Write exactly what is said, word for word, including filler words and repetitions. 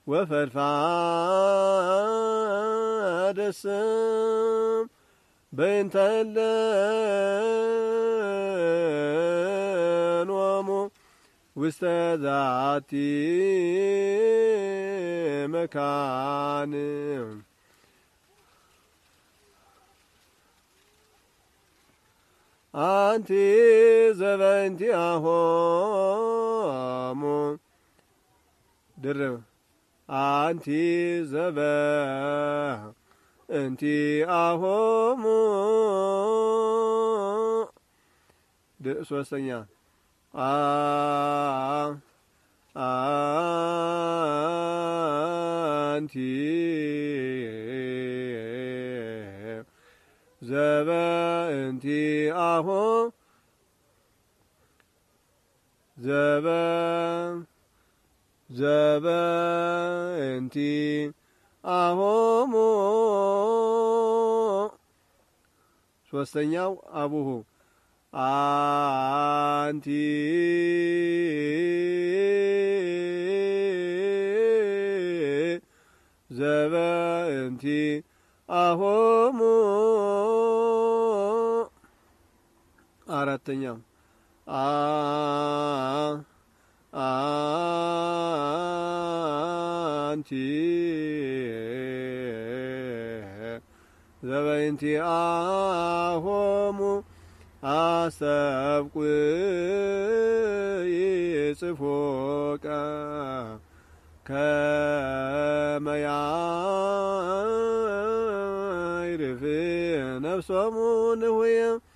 ወፈልፋደስም በእንተለኖሙ ውስተ ዛቲ መካን አንቲ ዘበእንቲአሆሙ ድርብ አንቲ ዘበእንቲአሆሙ ሶስተኛ አ አንቲ ዘበእንቲአሆሙ ዘበ ዘበእንቲአሆሙ ሶስተኛው አቡሁ አንቲ ዘበእንቲአሆሙ አራተኛው አ አንቲ ዘበእንቲአሆሙ አሰብኩ ይጽፎቃ ከመ ያዕርፍ ነፍሶሙ ንሁየ